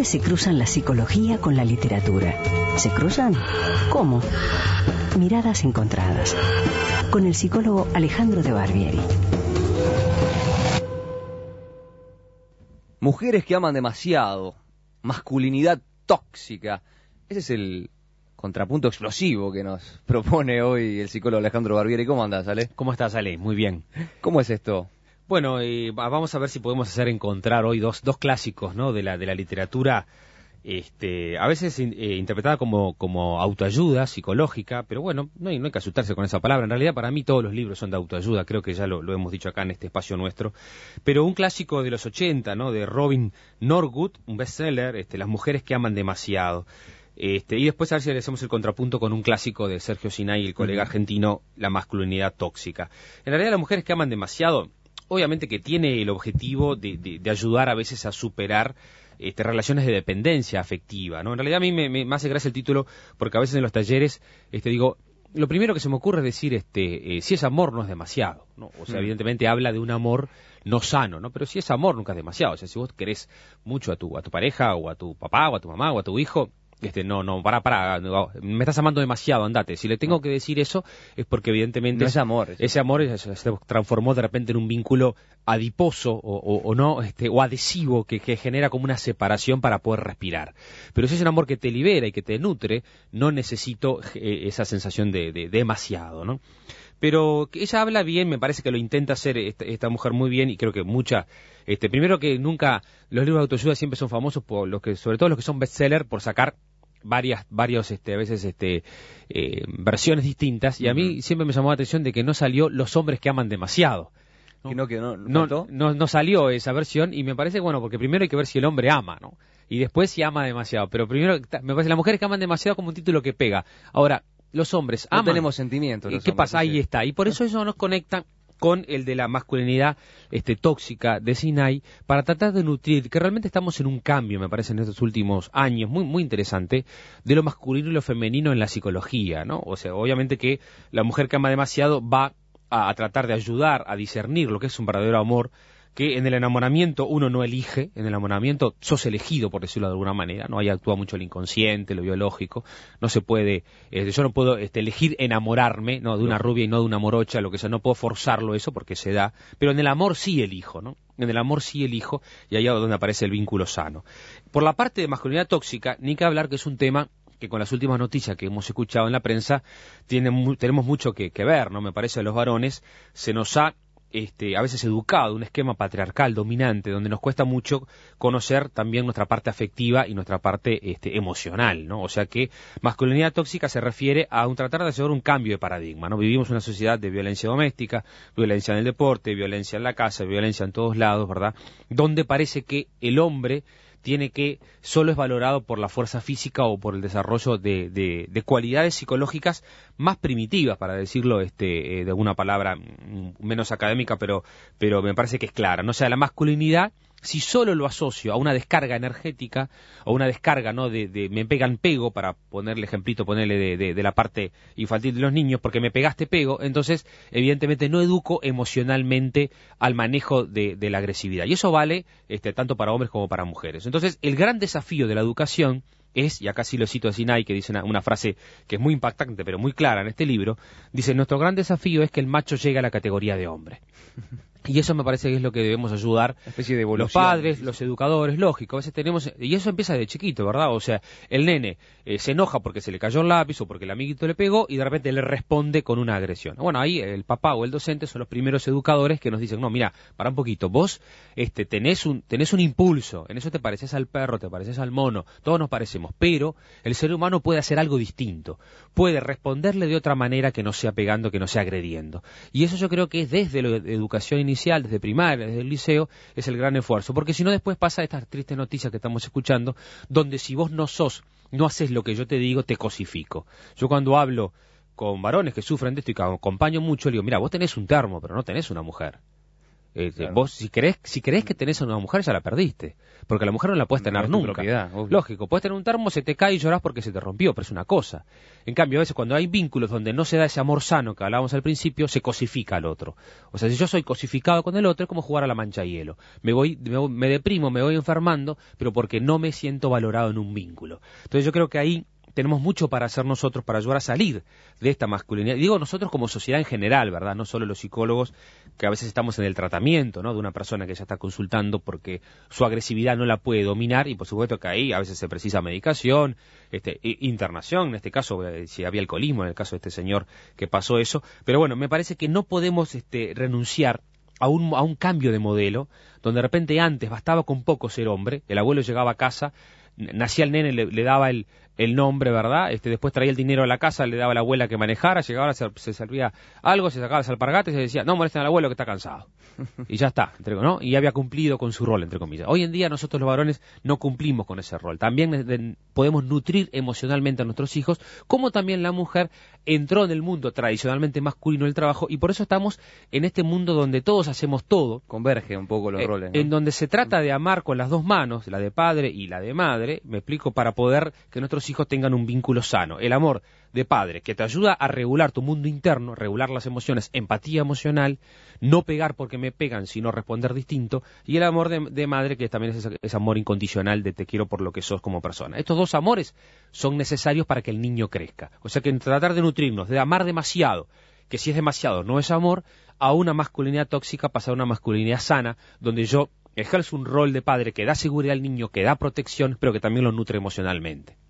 veces se cruzan la psicología con la literatura. ¿Se cruzan? ¿Cómo? Miradas encontradas. Con el psicólogo Alejandro de Barbieri. Mujeres que aman demasiado. Masculinidad tóxica. Ese es el contrapunto explosivo que nos propone hoy el psicólogo Alejandro Barbieri. ¿Cómo andás, Ale? ¿Cómo estás, Ale? Muy bien. ¿Cómo es esto? Bueno, vamos a ver si podemos hacer encontrar hoy dos clásicos, ¿no? de la literatura, a veces interpretada como autoayuda psicológica, pero bueno, no hay que asustarse con esa palabra. En realidad, para mí todos los libros son de autoayuda, creo que ya lo hemos dicho acá en este espacio nuestro. Pero un clásico de los 80, ¿no? De Robin Norwood, un bestseller, Las mujeres que aman demasiado. Y después a ver si le hacemos el contrapunto con un clásico de Sergio Sinay, el colega argentino, La masculinidad tóxica. En realidad, las mujeres que aman demasiado, obviamente que tiene el objetivo de ayudar a veces a superar relaciones de dependencia afectiva, ¿no? En realidad a mí me hace gracia el título porque a veces en los talleres digo, lo primero que se me ocurre es decir, si es amor no es demasiado, ¿no? O sea, evidentemente habla de un amor no sano, ¿no? Pero si es amor nunca es demasiado. O sea, si vos querés mucho a tu pareja o a tu papá o a tu mamá o a tu hijo, no, me estás amando demasiado, andate. Si le tengo que decir eso es porque evidentemente no es amor. Ese amor se transformó de repente en un vínculo adiposo o no, o adhesivo que genera como una separación para poder respirar. Pero si es un amor que te libera y que te nutre, no necesito esa sensación de demasiado, ¿no? Pero ella habla bien, me parece que lo intenta hacer esta mujer muy bien y creo que primero que nunca, los libros de autoayuda siempre son famosos por sobre todo los que son bestseller, por sacar varios a veces versiones distintas, y a mí siempre me llamó la atención de que no salió Los hombres que aman demasiado. No salió esa versión, y me parece bueno, porque primero hay que ver si el hombre ama, ¿no? Y después si ama demasiado, pero primero me parece Las mujeres que aman demasiado como un título que pega. Ahora, los hombres aman. No tenemos sentimientos. ¿Qué pasa? Ahí está. Y por eso nos conecta con el de la masculinidad tóxica de Sinay, para tratar de nutrir, que realmente estamos en un cambio, me parece, en estos últimos años, muy, muy interesante, de lo masculino y lo femenino en la psicología, ¿no? O sea, obviamente que la mujer que ama demasiado va a tratar de ayudar a discernir lo que es un verdadero amor, que en el enamoramiento uno no elige, en el enamoramiento sos elegido, por decirlo de alguna manera, ¿no? Ahí actúa mucho el inconsciente, lo biológico, no se puede, yo no puedo elegir enamorarme, ¿no? De una rubia y no de una morocha, lo que sea, no puedo forzarlo eso porque se da, pero en el amor sí elijo, ¿no? En el amor sí elijo, y ahí es donde aparece el vínculo sano. Por la parte de masculinidad tóxica, ni que hablar que es un tema que con las últimas noticias que hemos escuchado en la prensa, tenemos mucho que ver, ¿no? Me parece a los varones se nos ha a veces educado un esquema patriarcal dominante donde nos cuesta mucho conocer también nuestra parte afectiva y nuestra parte emocional, ¿no? O sea que masculinidad tóxica se refiere a tratar de hacer un cambio de paradigma, ¿no? Vivimos una sociedad de violencia doméstica, violencia en el deporte, violencia en la casa, violencia en todos lados, ¿verdad? Donde parece que el hombre solo es valorado por la fuerza física o por el desarrollo de cualidades psicológicas más primitivas, para decirlo de alguna palabra menos académica, pero me parece que es clara, ¿no? O sea, la masculinidad, si solo lo asocio a una descarga energética o una descarga, ¿no? me pegan pego, para ponerle ejemplito, de la parte infantil de los niños, porque me pegaste pego, entonces evidentemente no educo emocionalmente al manejo de la agresividad. Y eso vale tanto para hombres como para mujeres. Entonces, el gran desafío de la educación es, y acá sí lo cito a Sinay, que dice una frase que es muy impactante pero muy clara en este libro, dice: nuestro gran desafío es que el macho llegue a la categoría de hombre. Y eso me parece que es lo que debemos ayudar, una especie de evolución, los padres, los educadores, lógico, a veces y eso empieza de chiquito, ¿verdad? O sea, el nene se enoja porque se le cayó el lápiz o porque el amiguito le pegó y de repente le responde con una agresión. Bueno, ahí el papá o el docente son los primeros educadores que nos dicen: no, mira, para un poquito, vos tenés un impulso, en eso te pareces al perro, te pareces al mono, todos nos parecemos, pero el ser humano puede hacer algo distinto, puede responderle de otra manera que no sea pegando, que no sea agrediendo. Y eso yo creo que es desde la educación inicial, desde primaria, desde el liceo, es el gran esfuerzo, porque si no después pasa estas tristes noticias que estamos escuchando, donde si vos no haces lo que yo te digo, te cosifico. Yo cuando hablo con varones que sufren de esto y que acompaño mucho, le digo: mira, vos tenés un termo, pero no tenés una mujer. Claro. Vos, si creés que tenés a una mujer, ya la perdiste. Porque la mujer no la puedes tener No es tu nunca. propiedad, obvio. Lógico, puedes tener un termo, se te cae y llorás porque se te rompió, pero es una cosa. En cambio, a veces cuando hay vínculos donde no se da ese amor sano que hablábamos al principio, se cosifica al otro. O sea, si yo soy cosificado con el otro, es como jugar a la mancha de hielo. Me deprimo, me voy enfermando, pero porque no me siento valorado en un vínculo. Entonces yo creo que ahí tenemos mucho para hacer nosotros, para ayudar a salir de esta masculinidad. Digo nosotros como sociedad en general, ¿verdad? No solo los psicólogos, que a veces estamos en el tratamiento, ¿no?, de una persona que ya está consultando porque su agresividad no la puede dominar, y por supuesto que ahí a veces se precisa medicación, internación, en este caso, si había alcoholismo, en el caso de este señor que pasó eso. Pero bueno, me parece que no podemos renunciar a un cambio de modelo, donde de repente antes bastaba con poco ser hombre, el abuelo llegaba a casa, nacía el nene, le daba el nombre, ¿verdad? Después traía el dinero a la casa, le daba a la abuela que manejara, llegaba, se servía algo, se sacaba las alpargatas y se decía, no molesten al abuelo que está cansado. Y ya está, ¿no? Y había cumplido con su rol, entre comillas. Hoy en día nosotros los varones no cumplimos con ese rol. También podemos nutrir emocionalmente a nuestros hijos, como también la mujer entró en el mundo tradicionalmente masculino del trabajo, y por eso estamos en este mundo donde todos hacemos todo. Converge un poco los roles, ¿no? En donde se trata de amar con las dos manos, la de padre y la de madre, me explico, para poder que nuestros hijos tengan un vínculo sano. El amor de padre, que te ayuda a regular tu mundo interno, regular las emociones, empatía emocional, no pegar porque me pegan, sino responder distinto, y el amor de madre, que también es ese amor incondicional de te quiero por lo que sos como persona. Estos dos amores son necesarios para que el niño crezca. O sea que tratar de nutrirnos, de amar demasiado, que si es demasiado no es amor, a una masculinidad tóxica pasa a una masculinidad sana, donde yo ejerzo un rol de padre que da seguridad al niño, que da protección, pero que también lo nutre emocionalmente.